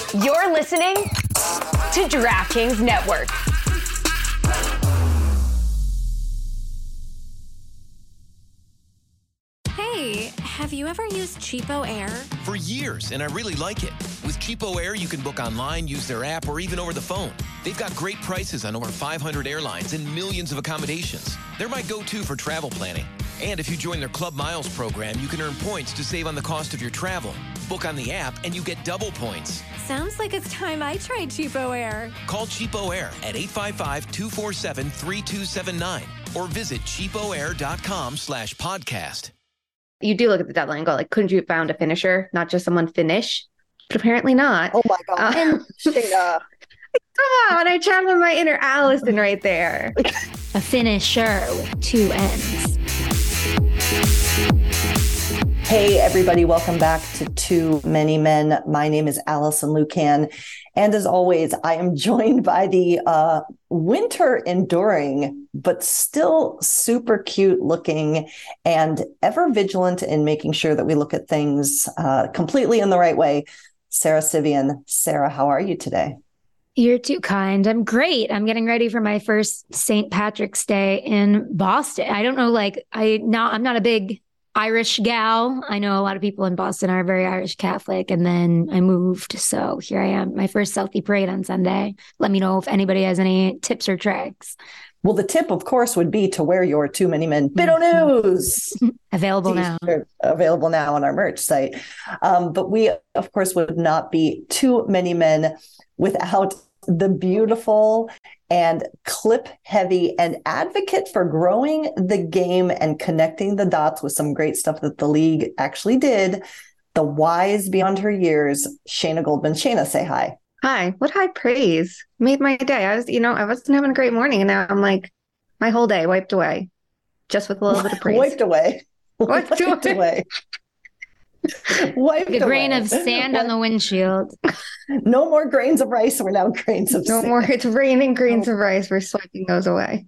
You're listening to DraftKings Network. Hey, have you ever used Cheapo Air? For years, and I really like it. With Cheapo Air, you can book online, use their app, or even over the phone. They've got great prices on over 500 airlines and millions of accommodations. They're my go-to for travel planning. And if you join their Club Miles program, you can earn points to save on the cost of your travel. Book on the app, and you get double points. Sounds like it's time I tried Cheapo Air. Call Cheapo Air at 855-247-3279 or visit cheapoair.com/podcast. You do look at the deadline and go, like, couldn't you have found a finisher, not just someone finish? But apparently not. Oh, my God. Shayna. Come on, I channeled my inner Allison right there. A finisher with two N's. Hey, everybody. Welcome back to Too Many Men. My name is Allison Lucan. And as always, I am joined by the winter enduring, but still super cute looking and ever vigilant in making sure that we look at things completely in the right way, Sara Civian. Sara, how are you today? You're too kind. I'm great. I'm getting ready for my first St. Patrick's Day in Boston. I don't know, I'm not a big Irish gal. I know a lot of people in Boston are very Irish Catholic, and then I moved. So here I am, my first Southie parade on Sunday. Let me know if anybody has any tips or tricks. Well, the tip, of course, would be to wear your Too Many Men Bit O' News. Available now. Available now on our merch site. But we, of course, would not be Too Many Men without the beautiful and clip-heavy and advocate for growing the game and connecting the dots with some great stuff that the league actually did, the wise beyond her years, Shayna Goldman. Shayna, say hi. Hi. What high praise. Made my day. I wasn't having a great morning, and now I'm like, my whole day wiped away just with a little bit of praise. Wiped away. Wiped away. Like a grain of sand on the windshield. No more grains of rice. We're now grains of sand. No more. It's raining grains of rice. We're swiping those away.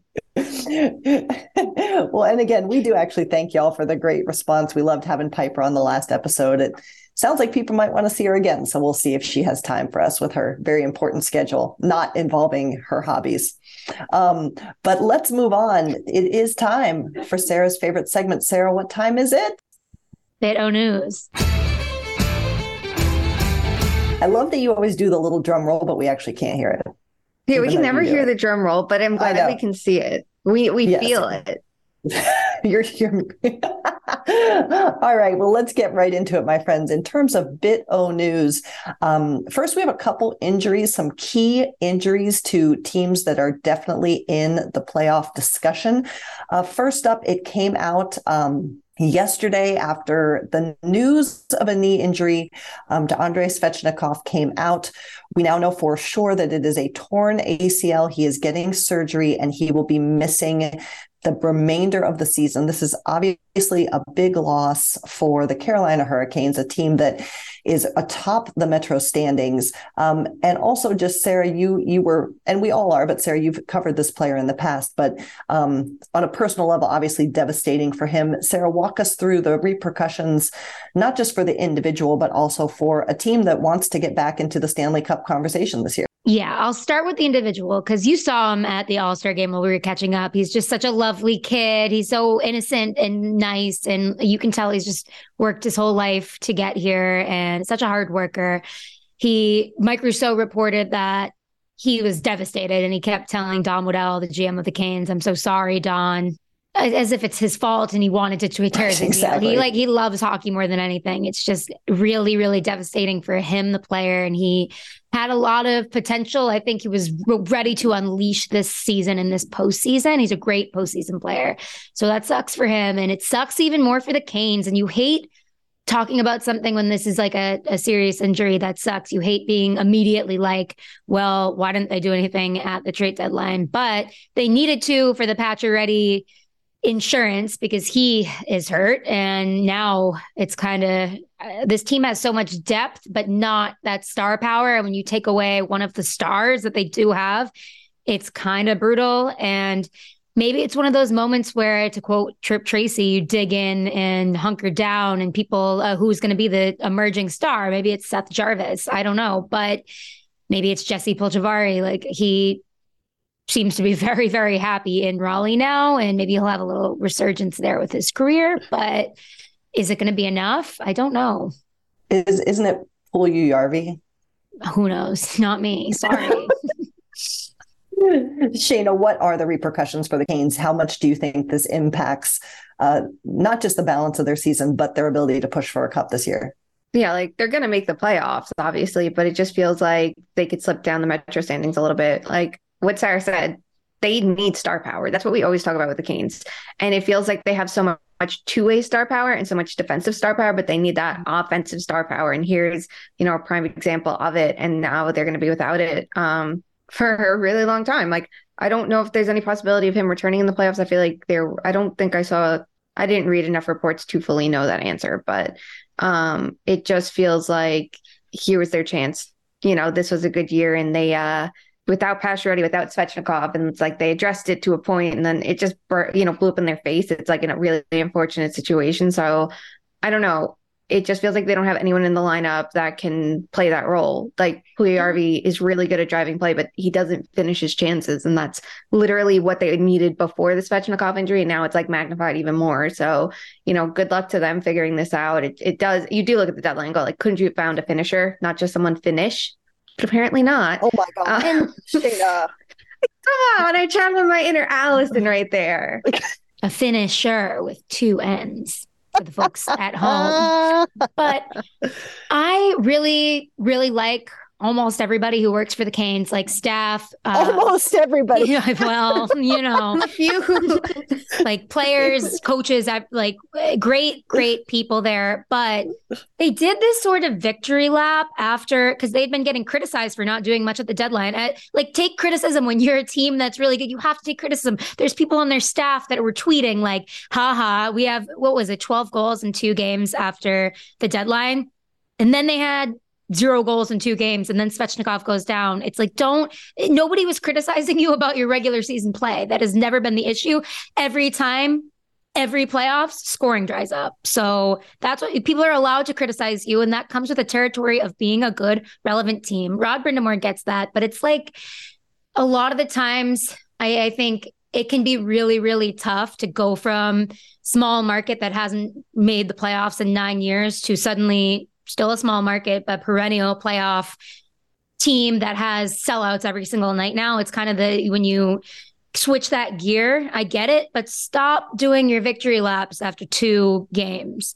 Well, and again, we do actually thank y'all for the great response. We loved having Piper on the last episode. It sounds like people might want to see her again. So we'll see if she has time for us with her very important schedule, not involving her hobbies. But let's move on. It is time for Sara's favorite segment. Sara, what time is it? Bit O' News. I love that you always do the little drum roll, but we actually can't hear it. Yeah, we can never hear the drum roll, but I'm glad that we can see it. We yes. Feel it. You're all right. Well, let's get right into it, my friends. In terms of Bit O' News, first we have a couple injuries, some key injuries to teams that are definitely in the playoff discussion. First up, it came out yesterday after the news of a knee injury to Andrei Svechnikov came out. We now know for sure that it is a torn ACL. He is getting surgery and he will be missing the remainder of the season. This is obviously a big loss for the Carolina Hurricanes, a team that is atop the Metro standings. And also just, Sara, you were, and we all are, but Sara, you've covered this player in the past, but on a personal level, obviously devastating for him. Sara, walk us through the repercussions, not just for the individual, but also for a team that wants to get back into the Stanley Cup conversation this year. Yeah, I'll start with the individual because you saw him at the All-Star game while we were catching up. He's just such a lovely kid. He's so innocent and nice. And you can tell he's just worked his whole life to get here and such a hard worker. Mike Rousseau reported that he was devastated and he kept telling Don Waddell, the GM of the Canes, "I'm so sorry, Don," as if it's his fault and he wanted to tear his exactly. He loves hockey more than anything. It's just really, really devastating for him, the player. And he had a lot of potential. I think he was ready to unleash this season and this postseason. He's a great postseason player. So that sucks for him. And it sucks even more for the Canes. And you hate talking about something when this is like a serious injury that sucks. You hate being immediately like, well, why didn't they do anything at the trade deadline? But they needed to for the Pacioretty insurance because he is hurt. And now it's kind of, this team has so much depth, but not that star power. And when you take away one of the stars that they do have, it's kind of brutal. And maybe it's one of those moments where, to quote Trip Tracy, you dig in and hunker down, and people who's going to be the emerging star. Maybe it's Seth Jarvis. I don't know, but maybe it's Jesse Puljujarvi. Like, he seems to be very, very happy in Raleigh now, and maybe he'll have a little resurgence there with his career. But is it going to be enough? I don't know. Isn't it Puljujarvi? Who knows? Not me. Sorry. Shayna, what are the repercussions for the Canes? How much do you think this impacts not just the balance of their season, but their ability to push for a cup this year? Yeah, like they're going to make the playoffs, obviously, but it just feels like they could slip down the Metro standings a little bit. Like what Sarah said, they need star power. That's what we always talk about with the Canes. And it feels like they have so much two-way star power and so much defensive star power, but they need that offensive star power. And here's, a prime example of it. And now they're going to be without it for a really long time. Like, I don't know if there's any possibility of him returning in the playoffs. I feel like I didn't read enough reports to fully know that answer, but it just feels like here was their chance. This was a good year, and they, without Pacioretty, without Svechnikov, and it's like they addressed it to a point, and then it just blew up in their face. It's like in a really unfortunate situation. So I don't know. It just feels like they don't have anyone in the lineup that can play that role. Like Puljujarvi is really good at driving play, but he doesn't finish his chances, and that's literally what they needed before the Svechnikov injury. And now it's like magnified even more. So good luck to them figuring this out. It does. You do look at the deadline and go like, couldn't you have found a finisher, not just someone finish? But apparently not. Oh my God. Shayna. Come on, I channeled my inner Allison right there. A finisher with two N's for the folks at home. But I really, really like almost everybody who works for the Canes, like staff. Almost everybody. Well, A few. like players, coaches, like great people there. But they did this sort of victory lap after, because they'd been getting criticized for not doing much at the deadline. Like, take criticism when you're a team that's really good. You have to take criticism. There's people on their staff that were tweeting like, haha, we have, 12 goals in 2 games after the deadline. And then they had 0 goals in 2 games, and then Svechnikov goes down. It's like, nobody was criticizing you about your regular season play. That has never been the issue. Every time, every playoffs, scoring dries up. So that's what people are allowed to criticize you. And that comes with the territory of being a good, relevant team. Rod Brind'Amour gets that, but it's like a lot of the times I think it can be really, really tough to go from small market that hasn't made the playoffs in 9 years to suddenly still a small market, but perennial playoff team that has sellouts every single night now. It's kind of when you switch that gear, I get it, but stop doing your victory laps after 2 games.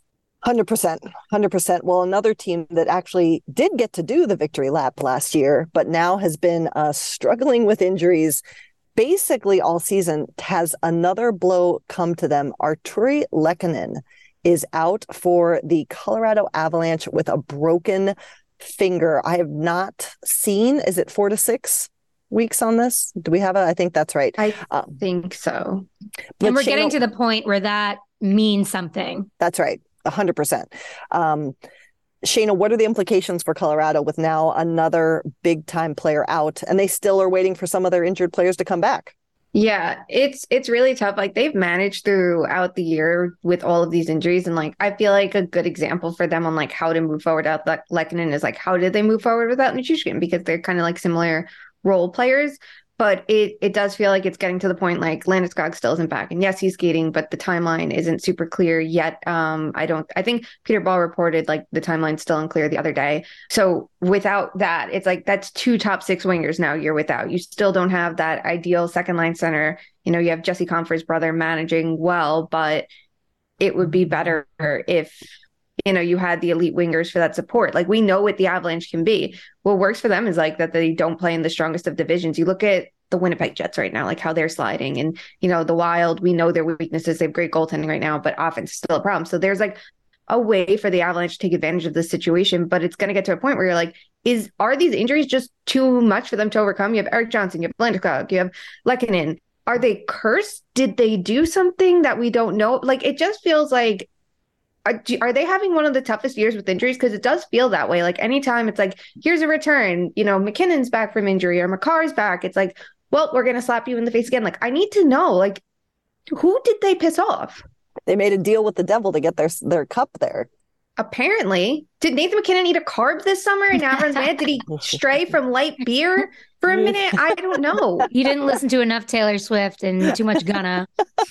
100%. Well, another team that actually did get to do the victory lap last year, but now has been struggling with injuries basically all season, has another blow come to them. Artturi Lehkonen is out for the Colorado Avalanche with a broken finger. I have not seen, is it 4 to 6 weeks on this? Do we have I think that's right. I think so. And we're getting to the point where that means something. That's right. 100%. Shayna, what are the implications for Colorado with now another big time player out, and they still are waiting for some of their injured players to come back? Yeah, it's really tough. Like, they've managed throughout the year with all of these injuries. And like, I feel like a good example for them on like how to move forward without Lehkonen is like, how did they move forward without Nichushkin? Because they're kind of like similar role players. But it does feel like it's getting to the point like Landeskog still isn't back. And yes, he's skating, but the timeline isn't super clear yet. I think Peter Ball reported like the timeline's still unclear the other day. So without that, it's like that's 2 top 6 wingers now you're without. You still don't have that ideal second line center. You have Jesse Compher's brother managing well, but it would be better if you had the elite wingers for that support. Like, we know what the Avalanche can be. What works for them is like that they don't play in the strongest of divisions. You look at the Winnipeg Jets right now, like how they're sliding, and the Wild, we know their weaknesses. They have great goaltending right now, but offense is still a problem. So there's like a way for the Avalanche to take advantage of this situation, but it's going to get to a point where you're like, are these injuries just too much for them to overcome? You have Erik Johnson, you have Landeskog, you have Lehkonen. Are they cursed? Did they do something that we don't know? Like, it just feels like, are they having one of the toughest years with injuries? Because it does feel that way. Like, anytime it's like, here's a return, McKinnon's back from injury or Makar's back, it's like, well, we're going to slap you in the face again. Like, I need to know, like, Who did they piss off? They made a deal with the devil to get their cup there. Apparently. Did Nathan MacKinnon eat a carb this summer and now runs mad? Did he stray from light beer for a minute? I don't know. You didn't listen to enough Taylor Swift and too much Gunna.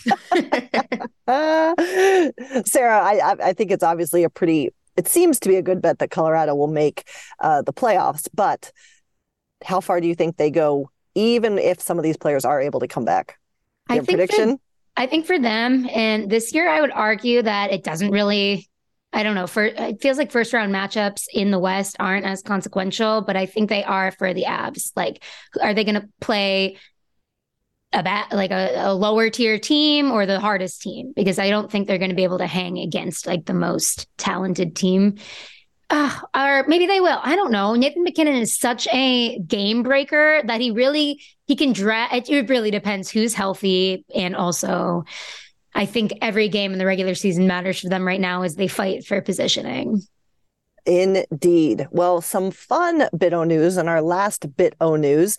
Sarah, I think it's obviously it seems to be a good bet that Colorado will make the playoffs, but how far do you think they go, even if some of these players are able to come back? Do you have a prediction? I think for them, and this year I would argue that it doesn't really, I don't know, it feels like first round matchups in the West aren't as consequential, but I think they are for the Avs. Like, are they going to play a lower tier team or the hardest team? Because I don't think they're going to be able to hang against like the most talented team. Or maybe they will. I don't know. Nathan MacKinnon is such a game breaker that he can drag. It really depends who's healthy. And also, I think every game in the regular season matters for them right now as they fight for positioning. Indeed. Well, some fun Bit-O news and our last Bit-O news.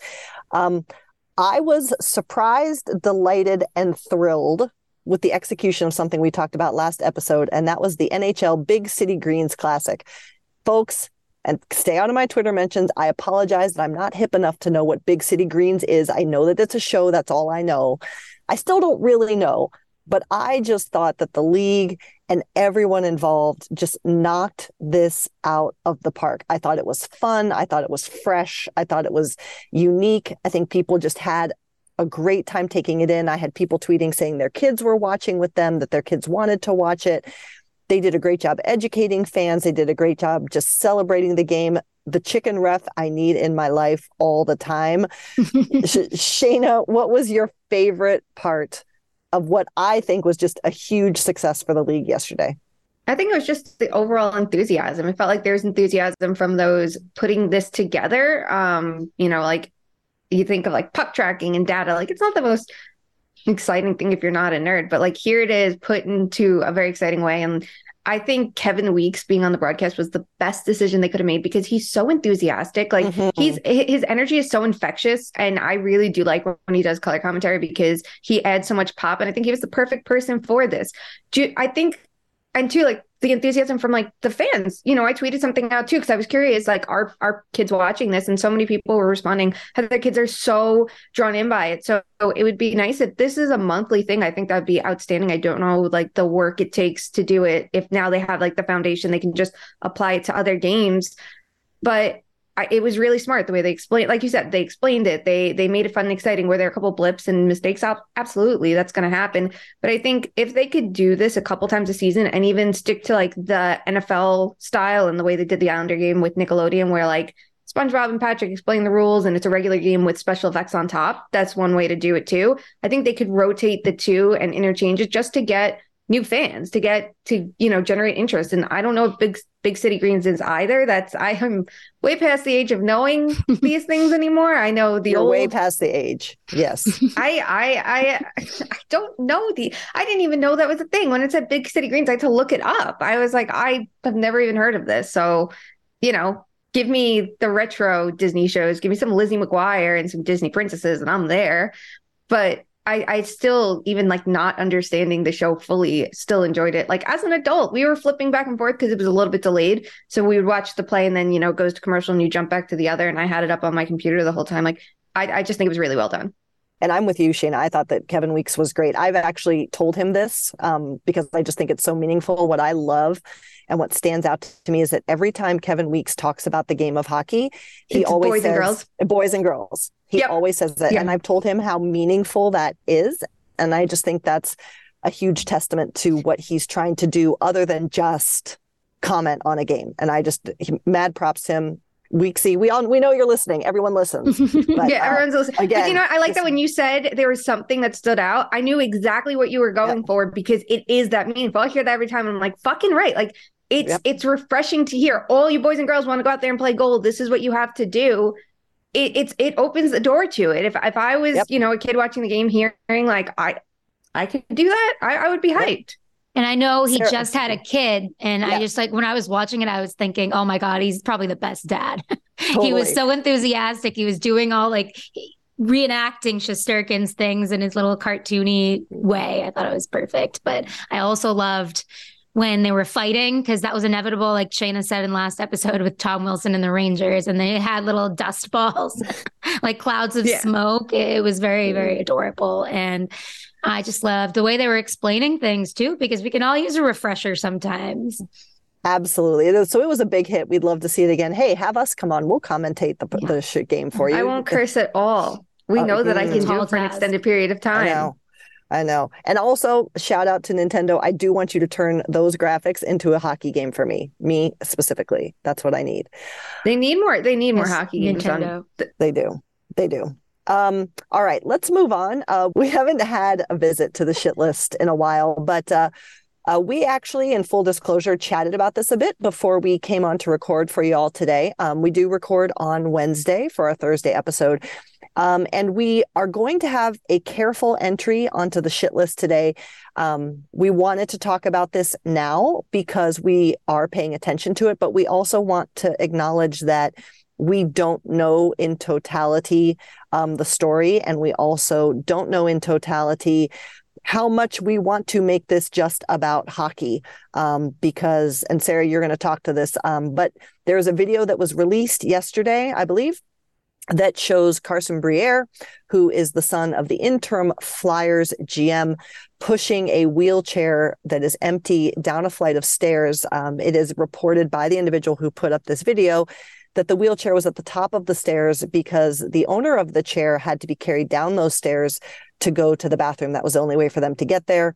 I was surprised, delighted, and thrilled with the execution of something we talked about last episode, and that was the NHL Big City Greens Classic. Folks, and stay out of my Twitter mentions. I apologize that I'm not hip enough to know what Big City Greens is. I know that it's a show. That's all I know. I still don't really know, but I just thought that the league and everyone involved just knocked this out of the park. I thought it was fun. I thought it was fresh. I thought it was unique. I think people just had a great time taking it in. I had people tweeting saying their kids were watching with them, that their kids wanted to watch it. They did a great job educating fans. They did a great job just celebrating the game. The chicken ref I need in my life all the time. Shayna, what was your favorite part of what I think was just a huge success for the league yesterday? I think it was just the overall enthusiasm. It felt like there was enthusiasm from those putting this together. Like you think of like puck tracking and data, like it's not the most exciting thing if you're not a nerd, but like here it is put into a very exciting way. And I think Kevin Weeks being on the broadcast was the best decision they could have made because he's so enthusiastic. Like his energy is so infectious. And I really do like when he does color commentary because he adds so much pop. And I think he was the perfect person for this. I think, and too, like the enthusiasm from like the fans, I tweeted something out too, because I was curious, like are kids watching this? And so many people were responding how their kids are so drawn in by it. So it would be nice if this is a monthly thing. I think that'd be outstanding. I don't know like the work it takes to do it. If now they have like the foundation, they can just apply it to other games. But it was really smart the way they explained, like you said, they explained it. They made it fun and exciting. Were there a couple blips and mistakes? Absolutely. That's going to happen. But I think if they could do this a couple times a season and even stick to like the NFL style and the way they did the Islander game with Nickelodeon, where like SpongeBob and Patrick explain the rules and it's a regular game with special effects on top. That's one way to do it too. I think they could rotate the two and interchange it just to get new fans, to generate interest. And I don't know if Big City Greens is either. I am way past the age of knowing these things anymore. I know You're way past the age. Yes. I don't know I didn't even know that was a thing. When it said Big City Greens, I had to look it up. I was like, I have never even heard of this. So, give me the retro Disney shows, give me some Lizzie McGuire and some Disney princesses and I'm there. But I still, even like not understanding the show fully, still enjoyed it. Like as an adult, we were flipping back and forth because it was a little bit delayed. So we would watch the play and then, it goes to commercial and you jump back to the other. And I had it up on my computer the whole time. Like I just think it was really well done. And I'm with you, Shayna. I thought that Kevin Weeks was great. I've actually told him this because I just think it's so meaningful. What I love and what stands out to me is that every time Kevin Weeks talks about the game of hockey, he always says boys and girls. He always says that. Yep. And I've told him how meaningful that is. And I just think that's a huge testament to what he's trying to do other than just comment on a game. And mad props to him. Weeksy, we know you're listening. Everyone listens. But, everyone's listening. Again, but I like that when you said there was something that stood out, I knew exactly what you were going for because it is that meaningful. I hear that every time. I'm like, fucking right. Like it's refreshing to hear. All you boys and girls want to go out there and play goal. This is what you have to do. It opens the door to it. If I was, a kid watching the game, hearing like I could do that, I would be hyped. And I know he just had a kid. And I just like, when I was watching it, I was thinking, oh my God, he's probably the best dad. Totally. He was so enthusiastic. He was doing all like, reenacting Shesterkin's things in his little cartoony way. I thought it was perfect. But I also loved when they were fighting, because that was inevitable, like Shayna said in last episode with Tom Wilson and the Rangers, and they had little dust balls, like clouds of smoke. It was very, very adorable. And I just loved the way they were explaining things too, because we can all use a refresher sometimes. Absolutely. So it was a big hit. We'd love to see it again. Hey, have us come on. We'll commentate the shit game for you. I won't curse at all. We know that I can do it for an extended period of time. I know. And also, shout out to Nintendo. I do want you to turn those graphics into a hockey game for me specifically. That's what I need. They need more. They need more hockey games. They do. All right, let's move on. We haven't had a visit to the shit list in a while, but we actually, in full disclosure, chatted about this a bit before we came on to record for you all today. We do record on Wednesday for our Thursday episode. And we are going to have a careful entry onto the shit list today. We wanted to talk about this now because we are paying attention to it, but we also want to acknowledge that we don't know in totality the story, and we also don't know in totality how much we want to make this just about hockey, because, and Sarah, you're going to talk to this, but there's a video that was released yesterday, I believe, that shows Carson Briere, who is the son of the interim Flyers GM, pushing a wheelchair that is empty down a flight of stairs. It is reported by the individual who put up this video that the wheelchair was at the top of the stairs because the owner of the chair had to be carried down those stairs to go to the bathroom. That was the only way for them to get there.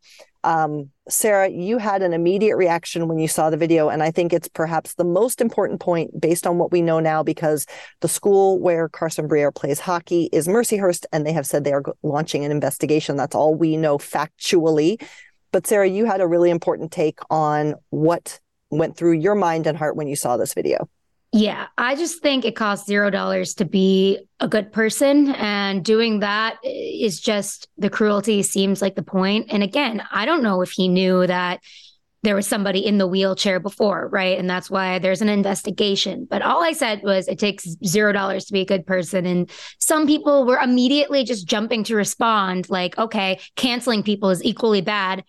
Sarah, you had an immediate reaction when you saw the video, and I think it's perhaps the most important point based on what we know now, because the school where Carson Briere plays hockey is Mercyhurst, and they have said they are launching an investigation. That's all we know factually. But Sarah, you had a really important take on what went through your mind and heart when you saw this video. Yeah, I just think it costs $0 to be a good person. And doing that is just, the cruelty seems like the point. And again, I don't know if he knew that there was somebody in the wheelchair before, right? And that's why there's an investigation. But all I said was it takes $0 to be a good person. And some people were immediately just jumping to respond like, okay, canceling people is equally bad.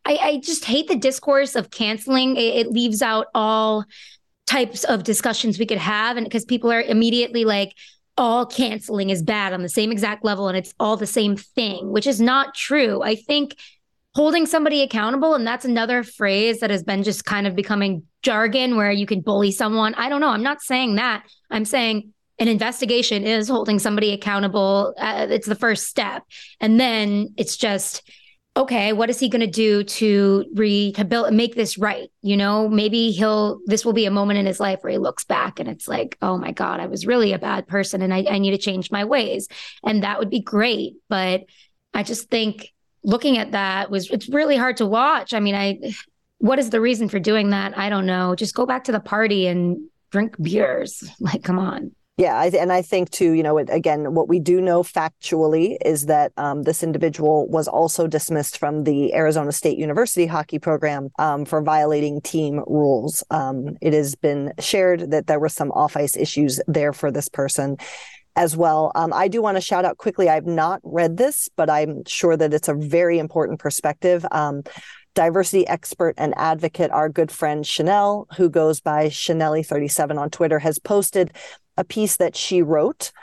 I just hate the discourse of canceling. It leaves out all types of discussions we could have, and because people are immediately like, all canceling is bad on the same exact level and it's all the same thing, which is not true. I think holding somebody accountable, and that's another phrase that has been just kind of becoming jargon where you can bully someone. I don't know. I'm not saying that. I'm saying an investigation is holding somebody accountable. It's the first step. And then it's just, okay, what is he going to do to make this right? You know, maybe this will be a moment in his life where he looks back and it's like, oh my God, I was really a bad person and I need to change my ways. And that would be great. But I just think looking at that it's really hard to watch. I mean, what is the reason for doing that? I don't know. Just go back to the party and drink beers. Like, come on. Yeah, and I think too, you know, again, what we do know factually is that this individual was also dismissed from the Arizona State University hockey program for violating team rules. It has been shared that there were some off-ice issues there for this person as well. I do want to shout out quickly, I've not read this, but I'm sure that it's a very important perspective. Diversity expert and advocate, our good friend Chanel, who goes by Chanelli37 on Twitter, has posted a piece that she wrote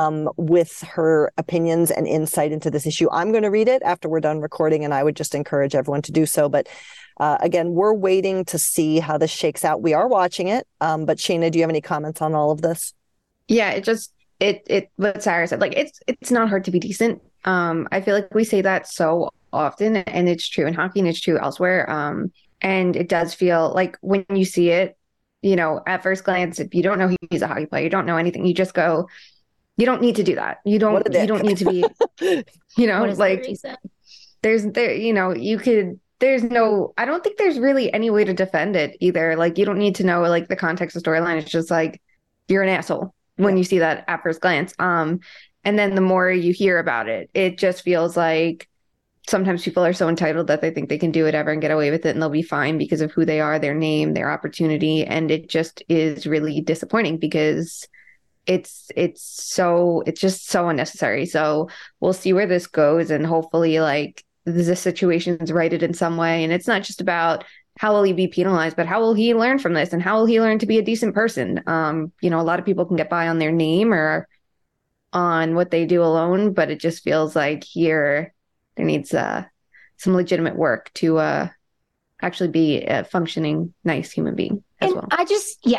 with her opinions and insight into this issue. I'm going to read it after we're done recording, and I would just encourage everyone to do so. But again, we're waiting to see how this shakes out. We are watching it. But Shayna, do you have any comments on all of this? Yeah, it what Sarah said, like it's not hard to be decent. I feel like we say that so often, and it's true in hockey and it's true elsewhere. And it does feel like when you see it, you know, at first glance, if you don't know he's a hockey player, you don't know anything, you just go, you don't need to do that. You don't need to be, you know, like I don't think there's really any way to defend it either. Like, you don't need to know like the context of storyline. It's just like, you're an asshole when you see that at first glance. And then the more you hear about it, it just feels like sometimes people are so entitled that they think they can do whatever and get away with it and they'll be fine because of who they are, their name, their opportunity. And it just is really disappointing because it's just so unnecessary. So we'll see where this goes, and hopefully like the situation's righted in some way. And it's not just about how will he be penalized, but how will he learn from this, and how will he learn to be a decent person? A lot of people can get by on their name or on what they do alone, but it just feels like here there needs some legitimate work to actually be a functioning, nice human being as well. I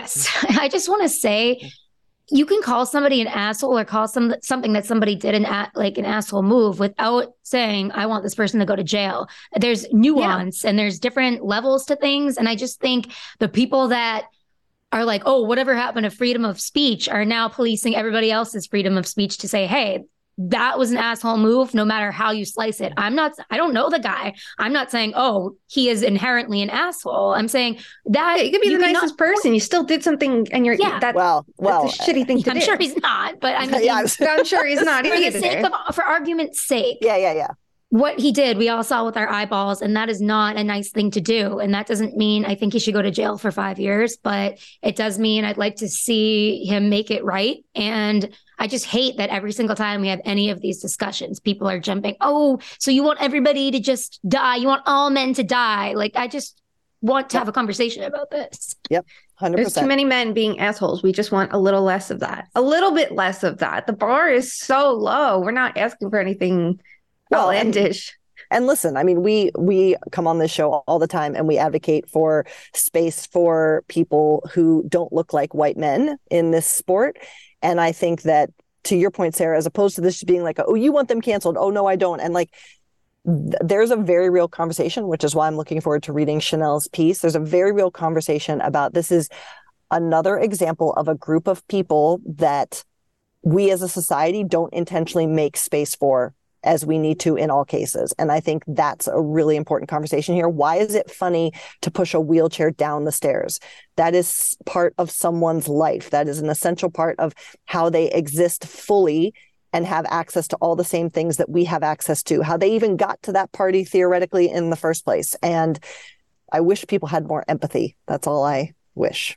just want to say, you can call somebody an asshole or call something that somebody did an asshole move without saying, I want this person to go to jail. There's nuance and there's different levels to things. And I just think the people that are like, oh, whatever happened to freedom of speech, are now policing everybody else's freedom of speech to say, hey, that was an asshole move, no matter how you slice it. I don't know the guy. I'm not saying, oh, he is inherently an asshole. I'm saying that you could be the nicest person. You still did something, and you're that's a shitty thing to do. I'm sure he's not, but I mean, I'm sure he's not either. For argument's sake. Yeah. What he did, we all saw with our eyeballs, and that is not a nice thing to do. And that doesn't mean I think he should go to jail for 5 years, but it does mean I'd like to see him make it right. And I just hate that every single time we have any of these discussions, people are jumping, oh, so you want everybody to just die? You want all men to die? Like, I just want to have a conversation about this. Yep. 100%. There's too many men being assholes. We just want a little less of that. A little bit less of that. The bar is so low. We're not asking for anything outlandish. And listen, I mean, we come on this show all the time and we advocate for space for people who don't look like white men in this sport. And I think that, to your point, Sarah, as opposed to this just being like, oh, you want them canceled. Oh, no, I don't. And like, there's a very real conversation, which is why I'm looking forward to reading Chanel's piece. There's a very real conversation about this is another example of a group of people that we as a society don't intentionally make space for as we need to in all cases. And I think that's a really important conversation here. Why is it funny to push a wheelchair down the stairs? That is part of someone's life. That is an essential part of how they exist fully and have access to all the same things that we have access to, how they even got to that party theoretically in the first place. And I wish people had more empathy. That's all I wish,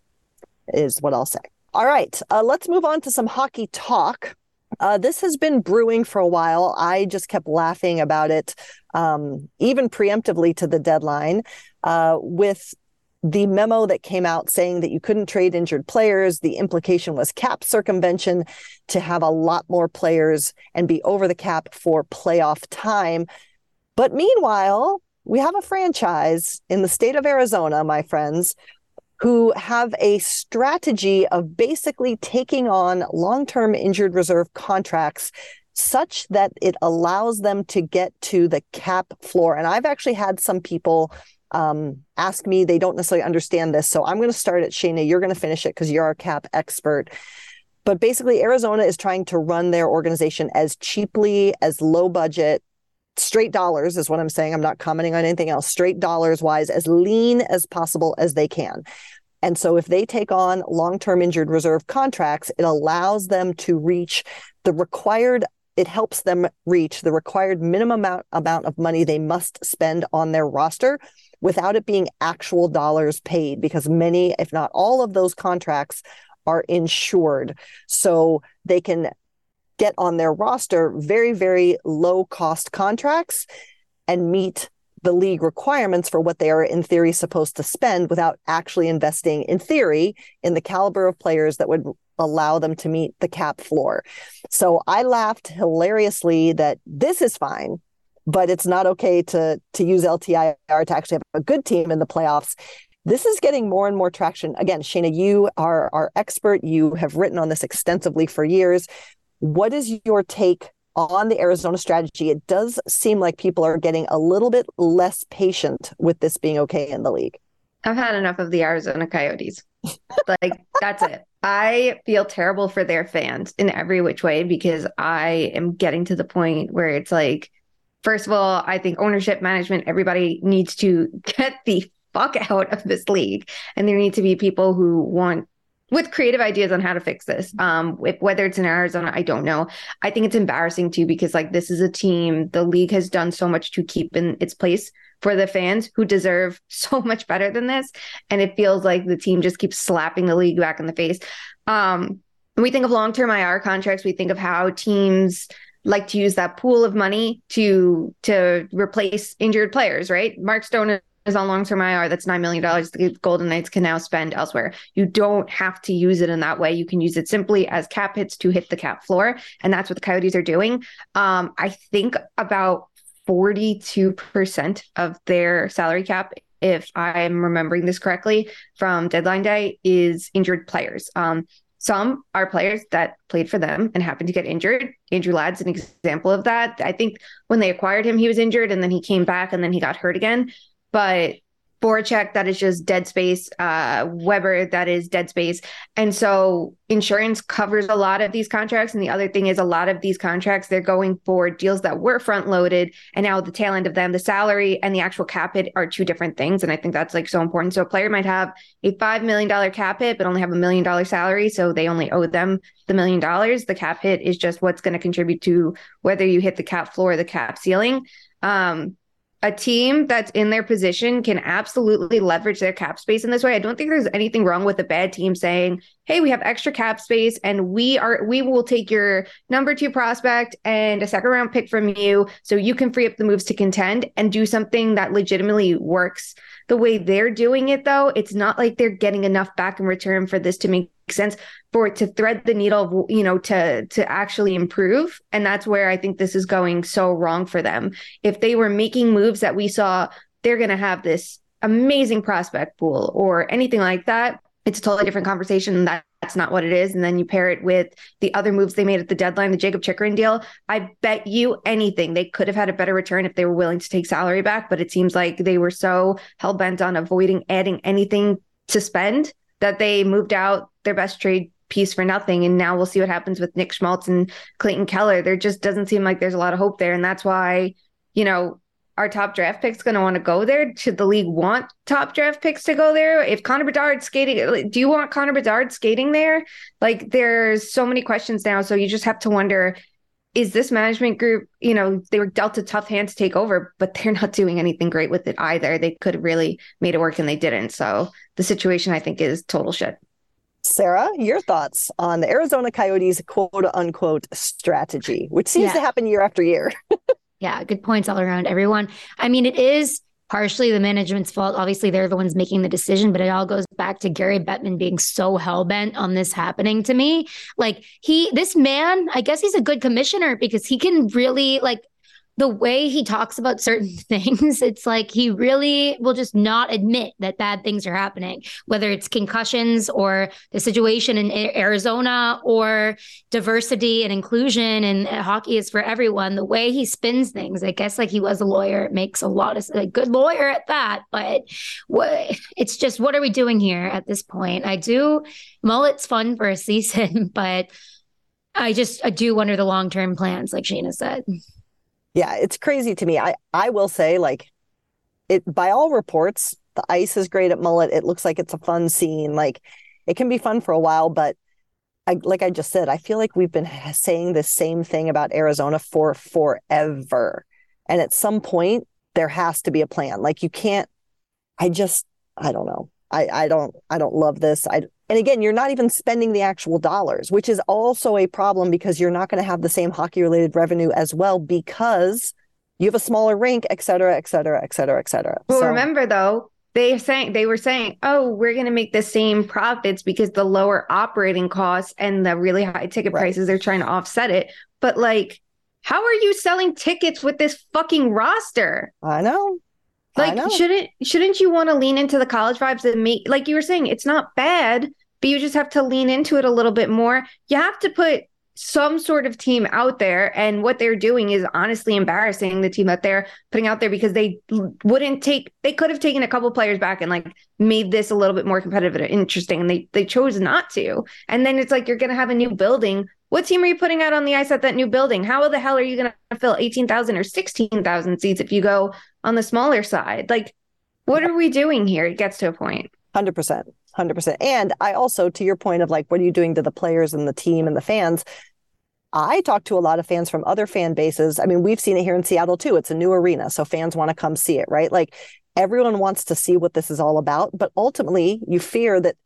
is what I'll say. All right, let's move on to some hockey talk. This has been brewing for a while. I just kept laughing about it, even preemptively to the deadline, with the memo that came out saying that you couldn't trade injured players. The implication was cap circumvention to have a lot more players and be over the cap for playoff time. But meanwhile, we have a franchise in the state of Arizona, my friends, who have a strategy of basically taking on long-term injured reserve contracts such that it allows them to get to the cap floor. And I've actually had some people ask me, they don't necessarily understand this. So I'm going to start at Shayna. You're going to finish it because you're our cap expert. But basically, Arizona is trying to run their organization as cheaply, as low budget, straight dollars is what I'm saying. I'm not commenting on anything else. Straight dollars wise, as lean as possible as they can. And so if they take on long-term injured reserve contracts, it allows them to reach it helps them reach the required minimum amount of money they must spend on their roster without it being actual dollars paid, because many, if not all of those contracts are insured. So they can get on their roster very, very low cost contracts and meet the league requirements for what they are in theory supposed to spend without actually investing in theory in the caliber of players that would allow them to meet the cap floor. So I laughed hilariously that this is fine, but it's not okay to use LTIR to actually have a good team in the playoffs. This is getting more and more traction. Again, Shayna, you are our expert. You have written on this extensively for years. What is your take on the Arizona strategy? It does seem like people are getting a little bit less patient with this being okay in the league. I've had enough of the Arizona Coyotes. Like, that's it. I feel terrible for their fans in every which way, because I am getting to the point where it's like, first of all, I think ownership, management, everybody needs to get the fuck out of this league. And there need to be people who want with creative ideas on how to fix this. Whether it's in Arizona, I don't know. I think it's embarrassing too, because like, this is a team the league has done so much to keep in its place for the fans who deserve so much better than this. And it feels like the team just keeps slapping the league back in the face. when we think of long-term IR contracts, we think of how teams like to use that pool of money to replace injured players, right? Mark Stone is on long-term IR. That's $9 million the Golden Knights can now spend elsewhere. You don't have to use it in that way. You can use it simply as cap hits to hit the cap floor. And that's what the Coyotes are doing. I think about 42% of their salary cap, if I'm remembering this correctly, from deadline day is injured players. Some are players that played for them and happened to get injured. Andrew Ladd's an example of that. I think when they acquired him, he was injured and then he came back and then he got hurt again. But Voracek, that is just dead space. Weber, that is dead space. And so insurance covers a lot of these contracts. And the other thing is a lot of these contracts, they're going for deals that were front loaded. And now the tail end of them, the salary and the actual cap hit are two different things. And I think that's like so important. So a player might have a $5 million cap hit, but only have $1 million salary. So they only owe them the $1 million. The cap hit is just what's going to contribute to whether you hit the cap floor or the cap ceiling. A team that's in their position can absolutely leverage their cap space in this way. I don't think there's anything wrong with a bad team saying, hey, we have extra cap space and we will take your number 2 prospect and a second round pick from you so you can free up the moves to contend and do something that legitimately works. The way they're doing it, though, it's not like they're getting enough back in return for this to make sense, for it to thread the needle, to actually improve. And that's where I think this is going so wrong for them. If they were making moves that we saw, they're going to have this amazing prospect pool or anything like that, it's a totally different conversation. That's not what it is. And then you pair it with the other moves they made at the deadline, the Jacob Chychrun deal. I bet you anything they could have had a better return if they were willing to take salary back. But it seems like they were so hell-bent on avoiding adding anything to spend that they moved out their best trade piece for nothing. And now we'll see what happens with Nick Schmaltz and Clayton Keller. There just doesn't seem like there's a lot of hope there. And that's why, our top draft pick's going to want to go there. Should the league want top draft picks to go there? If Connor Bedard's skating, do you want Connor Bedard skating there? Like, there's so many questions now. So you just have to wonder, is this management group, they were dealt a tough hand to take over, but they're not doing anything great with it either. They could have really made it work and they didn't. So the situation, I think, is total shit. Sarah, your thoughts on the Arizona Coyotes quote unquote strategy, which seems to happen year after year. Yeah, good points all around, everyone. I mean, it is partially the management's fault. Obviously, they're the ones making the decision, but it all goes back to Gary Bettman being so hell-bent on this happening to me. Like, this man, I guess he's a good commissioner because he can really, the way he talks about certain things, it's like he really will just not admit that bad things are happening, whether it's concussions or the situation in Arizona or diversity and inclusion and hockey is for everyone. The way he spins things, I guess he was a lawyer. It makes a lot of a good lawyer at that. But it's just, what are we doing here at this point? Mullet's fun for a season, but I do wonder the long-term plans, like Sheena said. Yeah, it's crazy to me. I will say, by all reports, the ice is great at Mullet. It looks like it's a fun scene. It can be fun for a while, but like I just said, I feel like we've been saying the same thing about Arizona for forever. And at some point, there has to be a plan. You can't. I don't know. I don't love this. And again, you're not even spending the actual dollars, which is also a problem because you're not going to have the same hockey-related revenue as well because you have a smaller rink, et cetera, et cetera, et cetera, et cetera. Well, remember, though, they were saying, oh, we're going to make the same profits because the lower operating costs and the really high ticket prices, they're trying to offset it. But, how are you selling tickets with this fucking roster? I know. Shouldn't you want to lean into the college vibes and make, like you were saying, it's not bad, but you just have to lean into it a little bit more. You have to put some sort of team out there. And what they're doing is honestly embarrassing, the team that they're putting out there, because they could have taken a couple players back and made this a little bit more competitive and interesting. And they chose not to. And then it's you're going to have a new building. What team are you putting out on the ice at that new building? How the hell are you going to fill 18,000 or 16,000 seats if you go on the smaller side? What are we doing here? It gets to a point. 100%. 100%. And I also, to your point of what are you doing to the players and the team and the fans? I talk to a lot of fans from other fan bases. I mean, we've seen it here in Seattle too. It's a new arena, so fans want to come see it, right? Everyone wants to see what this is all about, but ultimately you fear that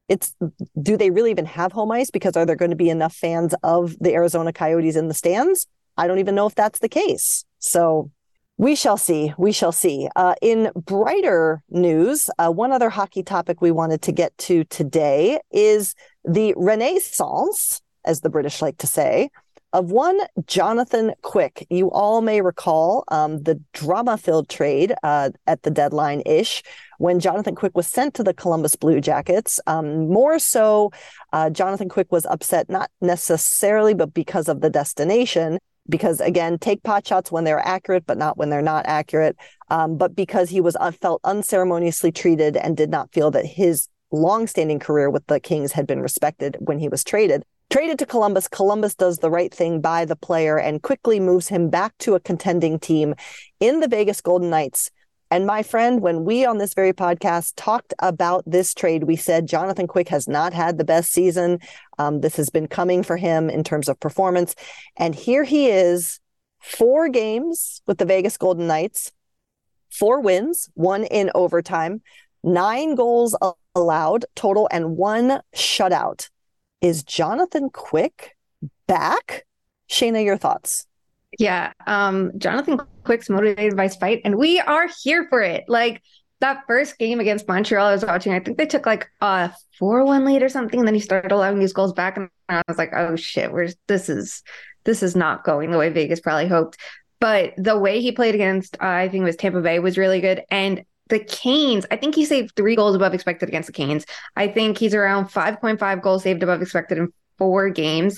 do they really even have home ice? Because are there going to be enough fans of the Arizona Coyotes in the stands? I don't even know if that's the case. So we shall see. We shall see. In brighter news, one other hockey topic we wanted to get to today is the renaissance, as the British like to say, of one Jonathan Quick. You all may recall the drama-filled trade at the deadline-ish when Jonathan Quick was sent to the Columbus Blue Jackets. More so, Jonathan Quick was upset, not necessarily, but because of the destination. Because, again, take pot shots when they're accurate, but not when they're not accurate. But because he was felt unceremoniously treated and did not feel that his longstanding career with the Kings had been respected when he was traded. Traded to Columbus, Columbus does the right thing by the player and quickly moves him back to a contending team in the Vegas Golden Knights. And my friend, when we on this very podcast talked about this trade, we said Jonathan Quick has not had the best season. This has been coming for him in terms of performance. And here he is, 4 games with the Vegas Golden Knights, 4 wins, 1 in overtime, 9 goals allowed total, and 1 shutout. Is Jonathan Quick back? Shayna, your thoughts? Yeah, Jonathan Quick's motivated by spite, and we are here for it. Like that first game against Montreal, I was watching. I think they took like a 4-1 lead or something, and then he started allowing these goals back, and I was like, "Oh shit, this is not going the way Vegas probably hoped." But the way he played against, I think it was Tampa Bay, was really good, and the Canes, I think he saved 3 goals above expected against the Canes. I think he's around 5.5 goals saved above expected in 4 games.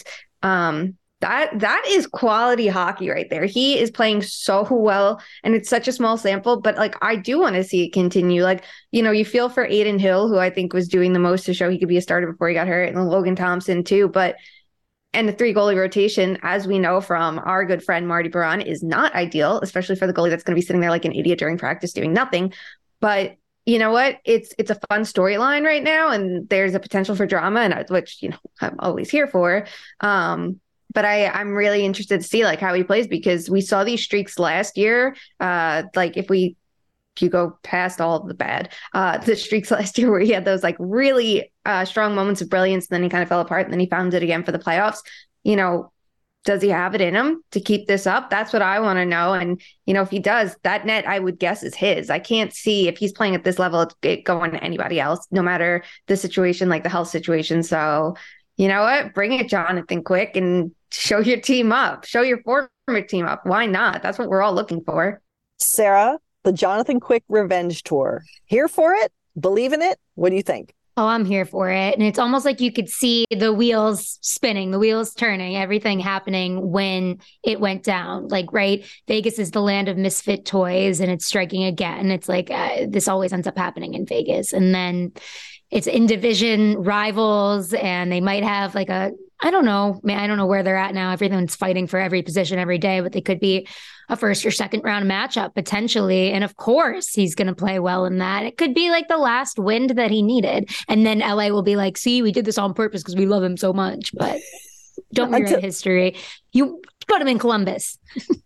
That is quality hockey right there. He is playing so well, and it's such a small sample, but like I do want to see it continue. Like, you know, you feel for Adin Hill, who I think was doing the most to show he could be a starter before he got hurt, and Logan Thompson too. And the 3 goalie rotation, as we know from our good friend Marty Baron, is not ideal, especially for the goalie that's going to be sitting there like an idiot during practice doing nothing. But you know what? It's a fun storyline right now, and there's a potential for drama, and which, you know, I'm always here for. But I'm really interested to see like how he plays, because we saw these streaks last year. Like if you go past all the bad, the streaks last year where he had those like really strong moments of brilliance, and then he kind of fell apart, and then he found it again for the playoffs. You know, does he have it in him to keep this up? That's what I want to know. And, you know, if he does, that net, I would guess, is his. I can't see if he's playing at this level, it's going to anybody else, no matter the situation, like the health situation. So, you know what? Bring it, Jonathan Quick, and show your team up. Show your former team up. Why not? That's what we're all looking for. Sarah, the Jonathan Quick Revenge Tour. Here for it? Believe in it? What do you think? Oh, I'm here for it. And it's almost like you could see the wheels spinning, the wheels turning, everything happening when it went down. Like, right, Vegas is the land of misfit toys, and it's striking again. It's like this always ends up happening in Vegas. And then it's in division rivals, and they might have like I don't know where they're at now. Everyone's fighting for every position every day, but they could be a first or second round matchup potentially. And of course, he's going to play well in that. It could be like the last wind that he needed. And then LA will be like, see, we did this on purpose because we love him so much. But don't rewrite history. You put him in Columbus.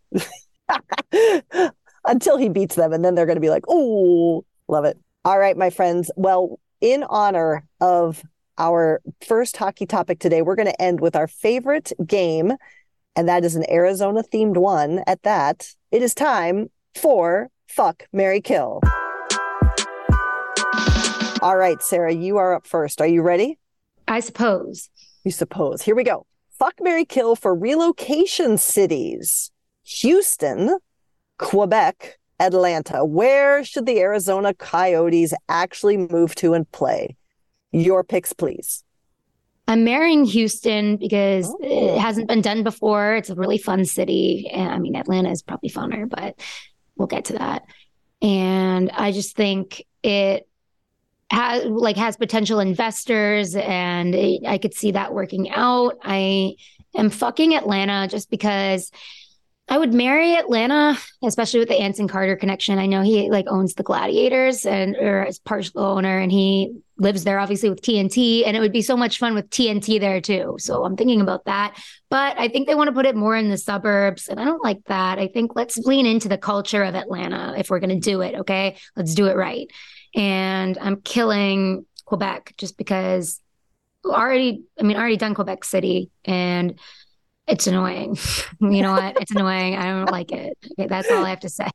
Until he beats them. And then they're going to be like, oh, love it. All right, my friends. Well, in honor of our first hockey topic today, we're going to end with our favorite game, and that is an Arizona-themed one at that. It is time for Fuck, Marry, Kill. All right, Sarah, you are up first. Are you ready? I suppose. You suppose. Here we go. Fuck, marry, kill for relocation cities. Houston, Quebec, Atlanta. Where should the Arizona Coyotes actually move to and play? Your picks, please. I'm marrying Houston because it hasn't been done before. It's a really fun city. And I mean, Atlanta is probably funner, but we'll get to that. And I just think it has potential investors, and I could see that working out. I am fucking Atlanta just because I would marry Atlanta, especially with the Anson Carter connection. I know he owns the Gladiators or is partial owner, and he lives there obviously with TNT, and it would be so much fun with TNT there too. So I'm thinking about that, but I think they want to put it more in the suburbs, and I don't like that. I think let's lean into the culture of Atlanta if we're going to do it. Okay, let's do it right. And I'm killing Quebec just because already done Quebec City and it's annoying. You know what? It's annoying. I don't like it. Okay, that's all I have to say.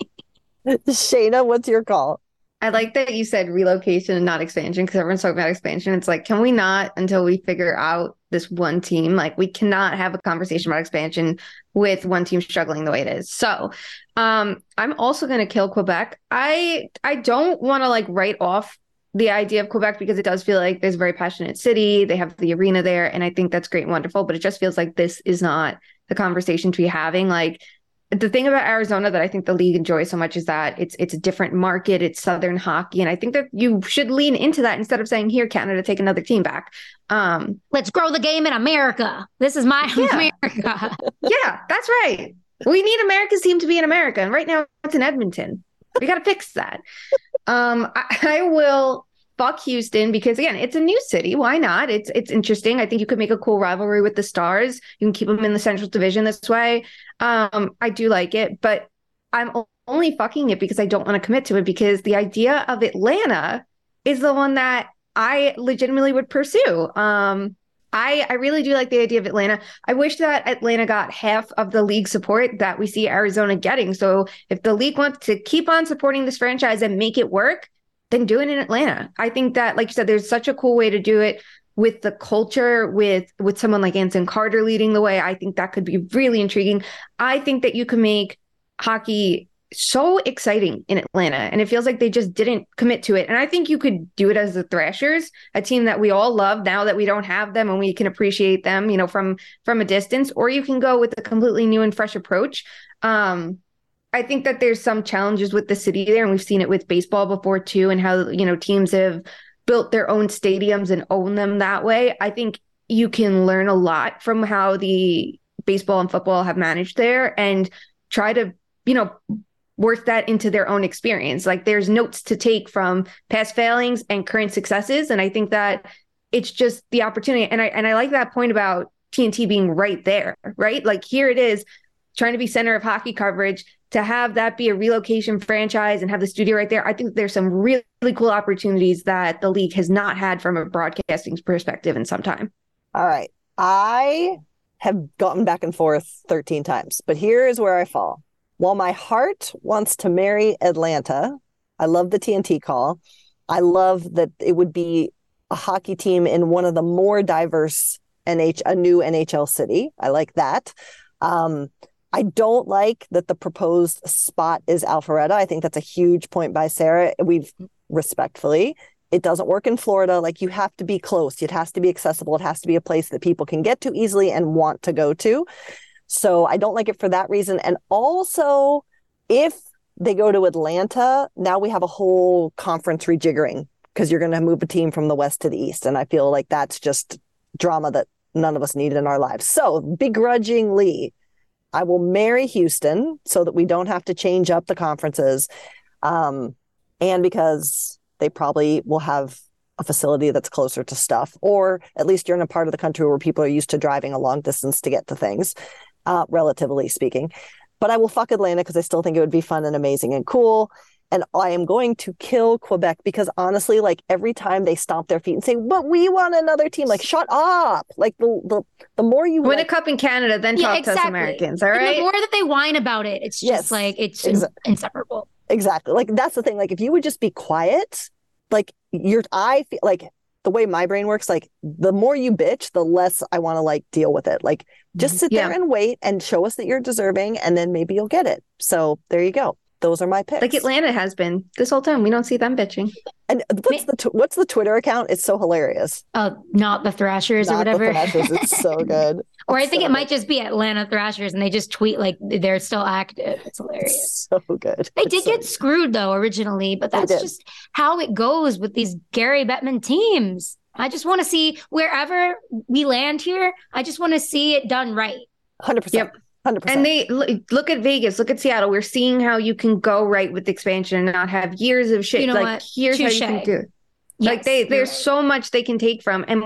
Shayna, what's your call? I like that you said relocation and not expansion because everyone's talking about expansion. It's like, can we not until we figure out this one team? Like, we cannot have a conversation about expansion with one team struggling the way it is. So I'm also going to kill Quebec. I don't want to like write off the idea of Quebec because it does feel like there's a very passionate city. They have the arena there. And I think that's great and wonderful. But it just feels like this is not the conversation to be having. Like, the thing about Arizona that I think the league enjoys so much is that it's a different market. It's Southern hockey. And I think that you should lean into that instead of saying, here, Canada, take another team back. Let's grow the game in America. This is my America. Yeah, that's right. We need America's team to be in America. And right now it's in Edmonton. We got to fix that. I will fuck Houston because, again, it's a new city. Why not? It's interesting. I think you could make a cool rivalry with the Stars. You can keep them in the Central Division this way. I do like it, but I'm only fucking it because I don't want to commit to it because the idea of Atlanta is the one that I legitimately would pursue. I really do like the idea of Atlanta. I wish that Atlanta got half of the league support that we see Arizona getting. So if the league wants to keep on supporting this franchise and make it work, then do it in Atlanta. I think that, like you said, there's such a cool way to do it with the culture, with someone like Anson Carter leading the way. I think that could be really intriguing. I think that you can make hockey so exciting in Atlanta, and it feels like they just didn't commit to it. And I think you could do it as the Thrashers, a team that we all love now that we don't have them and we can appreciate them, you know, from a distance, or you can go with a completely new and fresh approach. I think that there's some challenges with the city there, and we've seen it with baseball before too, and how, you know, teams have built their own stadiums and own them that way. I think you can learn a lot from how the baseball and football have managed there and try to, you know, work that into their own experience. Like, there's notes to take from past failings and current successes. And I think that it's just the opportunity. And I like that point about TNT being right there, right? Like, here it is trying to be center of hockey coverage, to have that be a relocation franchise and have the studio right there. I think there's some really, really cool opportunities that the league has not had from a broadcasting perspective in some time. All right. I have gotten back and forth 13 times, but here is where I fall. While my heart wants to marry Atlanta, I love the TNT call. I love that it would be a hockey team in one of the more diverse a new NHL city. I like that. I don't like that the proposed spot is Alpharetta. I think that's a huge point by Sarah. Respectfully, it doesn't work in Florida. Like, you have to be close. It has to be accessible. It has to be a place that people can get to easily and want to go to. So I don't like it for that reason. And also, if they go to Atlanta, now we have a whole conference rejiggering because you're going to move a team from the West to the East. And I feel like that's just drama that none of us need in our lives. So begrudgingly, I will marry Houston so that we don't have to change up the conferences. And because they probably will have a facility that's closer to stuff, or at least you're in a part of the country where people are used to driving a long distance to get to things, relatively speaking. But I will fuck Atlanta because I still think it would be fun and amazing and cool. And I am going to kill Quebec because, honestly, like, every time they stomp their feet and say, but we want another team, like, shut up. Like, the more you win a cup in Canada, then talk to us Americans. All right. And the more that they whine about it, it's just like, it's inseparable. Exactly. Like, that's the thing. Like, if you would just be quiet, like, I feel like the way my brain works, like, the more you bitch, the less I want to, like, deal with it. Like, just sit there and wait and show us that you're deserving, and then maybe you'll get it. So there you go. Those are my picks. Like Atlanta has been this whole time. We don't see them bitching. And what's the Twitter account? It's so hilarious. Not the Thrashers or whatever. The Thrashers. It's so good. Or I think it might just be Atlanta Thrashers and they just tweet like they're still active. It's hilarious. It's so good. They did get screwed though originally, but that's just how it goes with these Gary Bettman teams. I just want to see wherever we land here. I just want to see it done right. 100%. Yep. 100%. And they look at Vegas, look at Seattle. We're seeing how you can go right with expansion and not have years of shit. You know like, what? Here's Touché. how you can do it. Yes, like there's so much they can take from. And with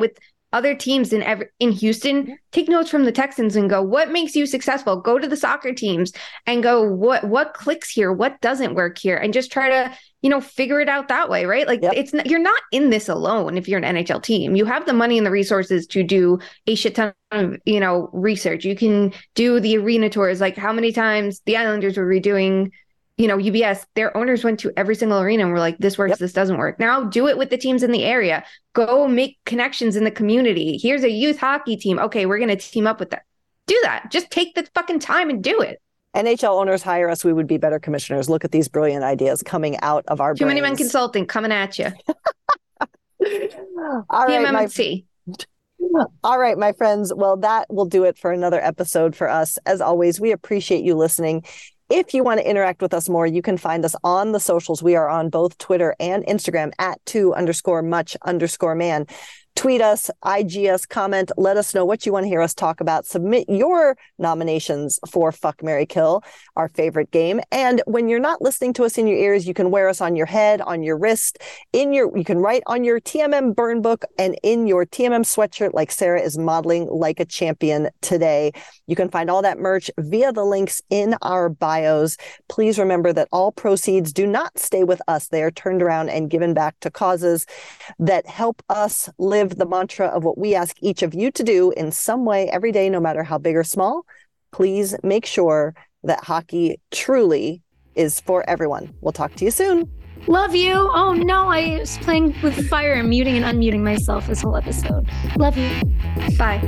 other teams in Houston, take notes from the Texans and go, what makes you successful? Go to the soccer teams and go, what clicks here? What doesn't work here? And just try to, figure it out that way, right? Like you're not in this alone if you're an NHL team. You have the money and the resources to do a shit ton of, research. You can do the arena tours. Like how many times the Islanders were redoing UBS, their owners went to every single arena and were like, this works, this doesn't work. Now do it with the teams in the area. Go make connections in the community. Here's a youth hockey team. Okay, we're going to team up with that. Do that. Just take the fucking time and do it. NHL owners hire us. We would be better commissioners. Look at these brilliant ideas coming out of our Too brains. Many Men Consulting coming at you. All right, PMMC. All right, my friends. Well, that will do it for another episode for us. As always, we appreciate you listening. If you want to interact with us more, you can find us on the socials. We are on both Twitter and Instagram at 2_much_man. Tweet us, IG us, comment, let us know what you want to hear us talk about. Submit your nominations for Fuck, Marry, Kill, our favorite game. And when you're not listening to us in your ears, you can wear us on your head, on your wrist, you can write on your TMM burn book and in your TMM sweatshirt like Sarah is modeling like a champion today. You can find all that merch via the links in our bios. Please remember that all proceeds do not stay with us. They are turned around and given back to causes that help us live the mantra of what we ask each of you to do in some way every day, no matter how big or small. Please make sure that hockey truly is for everyone. We'll talk to you soon. Love you. Oh no, I was playing with fire and muting and unmuting myself this whole episode. Love you. Bye.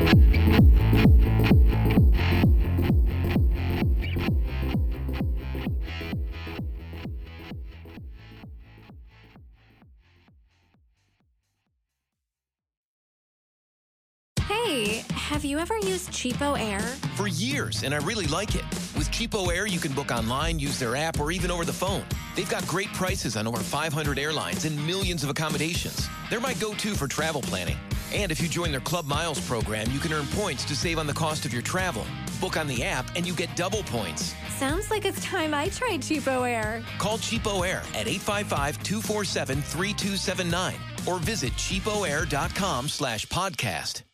Hey, have you ever used Cheapo Air? For years, and I really like it. With Cheapo Air, you can book online, use their app, or even over the phone. They've got great prices on over 500 airlines and millions of accommodations. They're my go-to for travel planning. And if you join their Club Miles program, you can earn points to save on the cost of your travel. Book on the app and you get double points. Sounds like it's time I tried Cheapo Air. Call Cheapo Air at 855-247-3279 or visit cheapoair.com/podcast.